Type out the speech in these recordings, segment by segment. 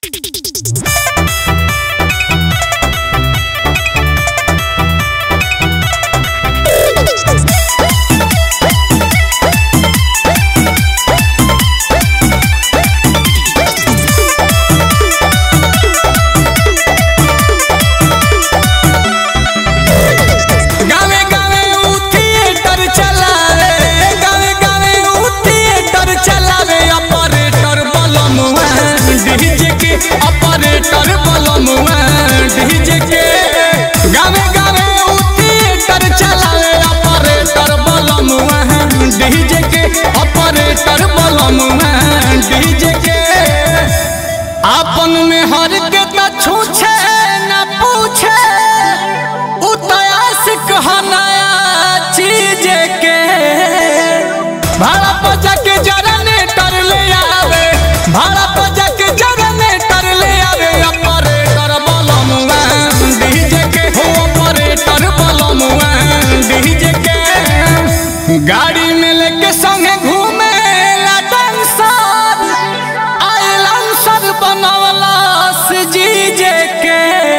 operator बलमुआ DJ के गावे गावे थिएटर चलावे ऑपरेटर बलमुआ डीजे के ऑपरेटर बलमुआ डीजे के आपन में हर के न छूछे न पूछे उतयासिक नया चीज के भाड़ा बजा के जरने कर ले आवे भाड़ा बजा के जरने कर ले आवे ऑपरेटर बलमुआ डीजे के हो ऑपरेटर बलमुआ डीजे के गाड़ी में लेके संगे घूमे ला डांसर आइलैंसर बनवला से जीजे के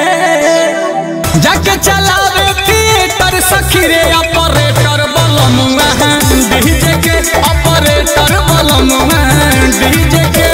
जाके चलावे थिएटर सखी रे ऑपरेटर बलमुआ डीजे के ऑपरेटर बलमुआ डीजे के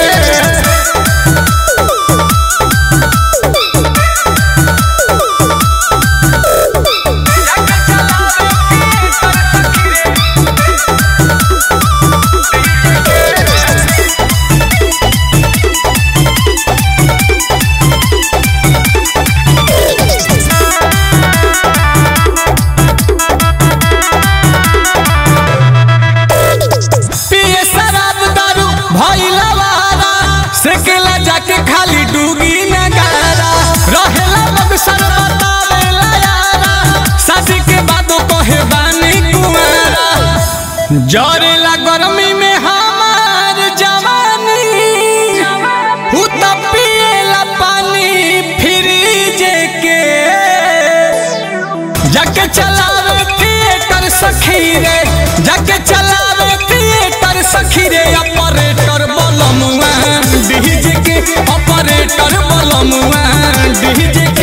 सेकेला जाके खाली डूगी नगारा रहेला लोग सर बतावेला यारा शादी के बाद कहे बानी कुंवारा जरेला गर्मी में हमार जवानी हुता पिएला पानी फ्रिज के जाके चलावे थिएटर सखी रे जाके चलावे थिएटर सखी रे ऑपरेटर बलमुआ डीजे के ऑपरेटर बलमुआ डीजे के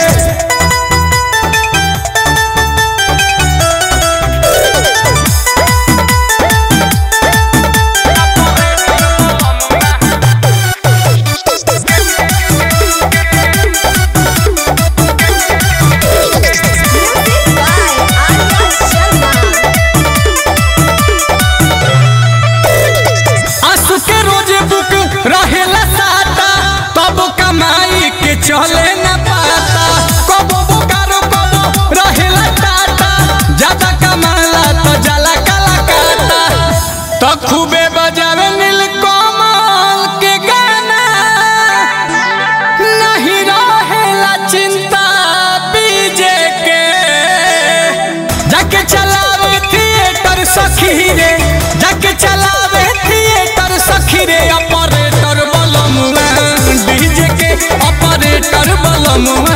रहेला साता तब कमाई के चले न पाता कबो बोकारो कबो रहेला टाटा ज्यादा कमाला तो जाला काला काटा तो खूबे बजावे नीलकमल के गाना नहीं रहेला चिंता बीजे के जाके चलावे थिएटर सखी रे जाके चलावे थिएटर सखी रे ऑपरेटर बलमुआ डीजे के ऑपरेटर बलमुआ